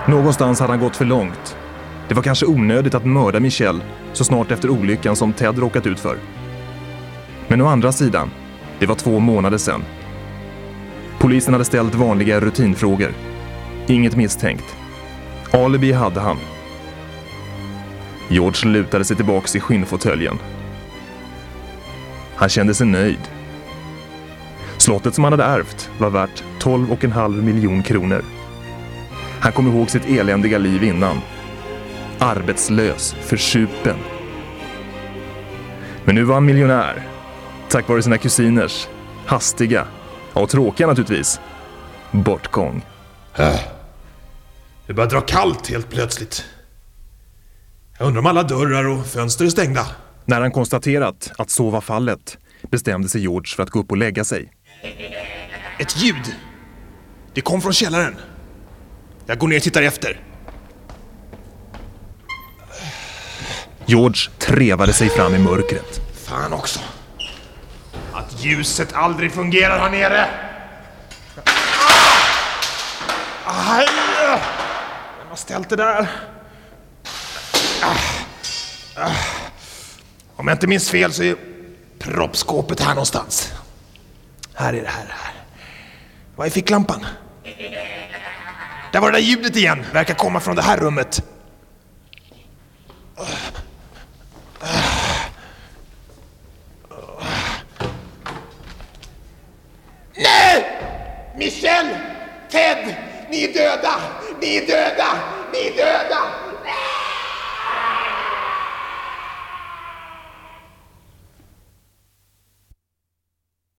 Någonstans hade han gått för långt. Det var kanske onödigt att mörda Michelle så snart efter olyckan som Ted råkat ut för. Men å andra sidan, det var 2 månader sedan. Polisen hade ställt vanliga rutinfrågor. Inget misstänkt. Alibi hade han. George lutade sig tillbaka i skinnfåtöljen. Han kände sig nöjd. Slottet som han hade ärvt var värt 12,5 miljoner kronor. Han kom ihåg sitt eländiga liv innan. Arbetslös, försupen. Men nu var han miljonär. Tack vare sina kusiners hastiga och tråkiga naturligtvis bortgång. Det börjar dra kallt helt plötsligt. Jag undrar om alla dörrar och fönster är stängda. När han konstaterat att så var fallet bestämde sig George för att gå upp och lägga sig. Ett ljud. Det kom från källaren. Jag går ner och tittar efter. George trevade sig fram i mörkret. Fan också. Att ljuset aldrig fungerar här nere. Aj! Vem har ställt det där? Om jag inte minns fel så är proppskåpet här någonstans. Här är det här. Vad är ficklampan? Där var det där ljudet igen. Verkar komma från det här rummet. Nej! Michelle! Ted! Ni är döda! Ni är döda! Ni är döda!